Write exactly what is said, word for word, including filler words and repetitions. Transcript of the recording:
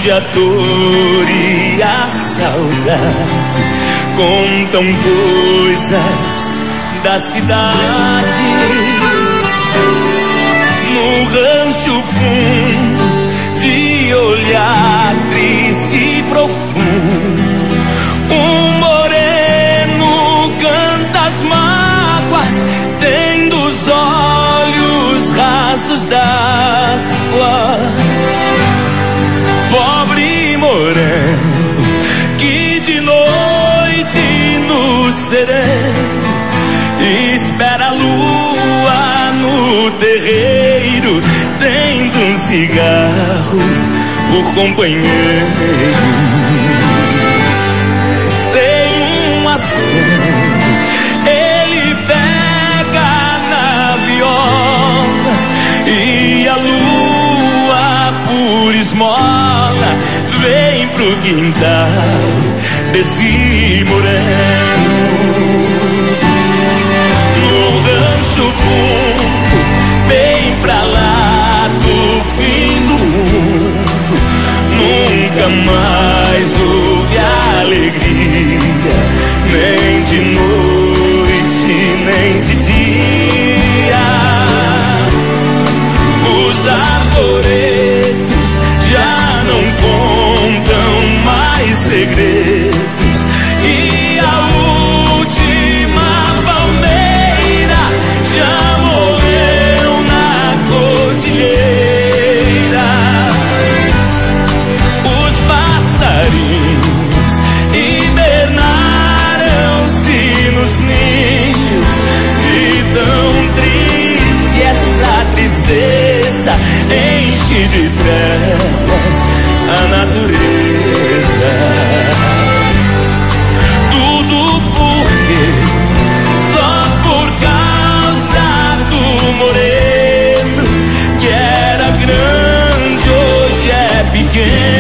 onde a dor e a saudade contam coisas da cidade. No rancho fundo, de olhar triste e profundo, um moreno canta as mágoas, tendo os olhos rasos d'água. Pobre moreno que de noite no sereno espera a lua no terreiro, tendo um cigarro por companheiro. Sem um aceno ele pega na viola, e a lua por esmola vem pro quintal desse moreno. No rancho fundo, bem pra lá do fim do mundo, nunca mais houve alegria, nem de noite, nem de dia. Os arvoredos já não contam mais segredos, e a última palmeira já morreu na cordilheira. Os passarinhos hibernaram-se nos ninhos, e tão triste essa tristeza enche de trevas a natureza. Tudo porque só por causa do moreno, que era grande hoje é pequeno.